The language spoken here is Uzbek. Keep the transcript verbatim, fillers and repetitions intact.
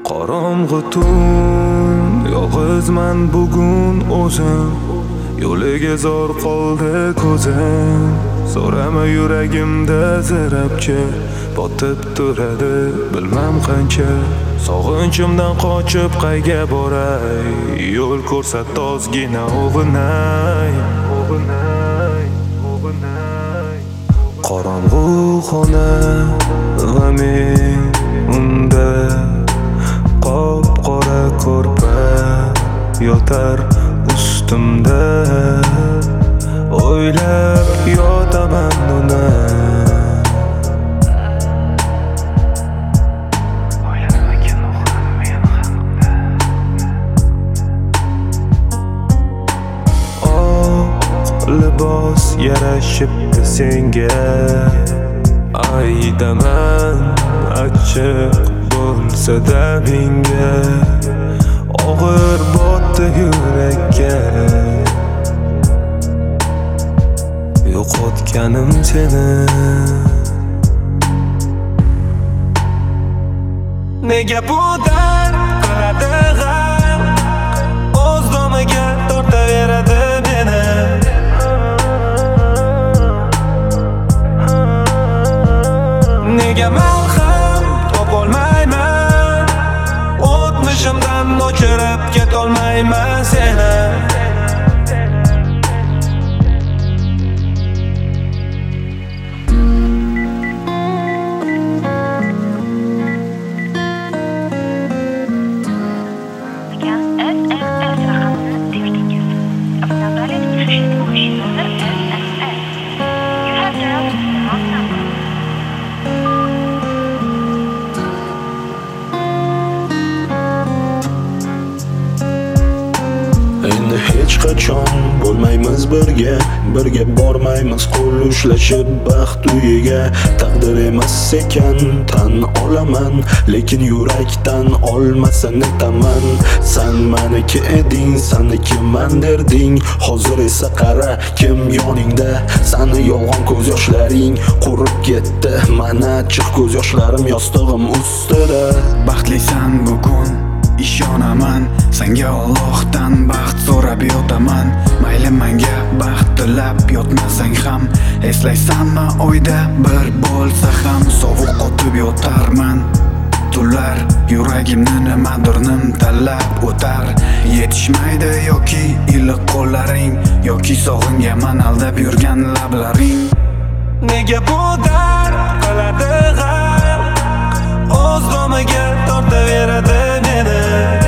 Qorong'u tun, yolg'izman bugun o'zim. Yo'liga zor qoldi ko'zim. So'rama yuragimda zarabcha botib turadi bilmam qancha. Sog'inchimdan qochib qayga boray, yo'l ko'rsat ozgina o'g'inay, o'g'inay, o'g'inay. Qorong'u xona va men unda qop-qora ko'rpa yotar ustimda. O'ylab yotaman uni, oq libos yarashibdi senga. Aydaman achchiq bo'lsa-da menga, og'ir botdi yurakka. Yo'qotganim seni. Nega bu dard qiladi g'am, o'z domiga tortaveradi meni. Nega malham topolmayman, o'tmishimdan o'chirib ketolmayman seni. Endi hech qachon bo'lmaymiz birga, birga bormaymiz qo'l ushlashib baxt uyiga. Taqdir emas ekan tan olaman, lekin yurakdan olmasa netaman. San meniki eding, sanikiman derding, hozir esa qara kim yoningda. Sani yolg'on ko'z yoshlaring qurib ketdi, mana chiq ko'z yoshlarim yostig'im ustida. Baxtlisan bugun, ishonaman, senga Allohdan baxt so'rab yotaman. Mayli menga baxt tilab yotmasang ham, eslaysanmi oyda bir bo'lsa ham sovuq qotib yotarman. Tunlar yuragimni nimadir nimtalab o'tar. Yetishmaydi yoki iliq qo'llaring, yoki sog'ingaman aldab yurgan lablaring. Nega bu dard qiladi g'am, o'z domiga tortaveradi meni.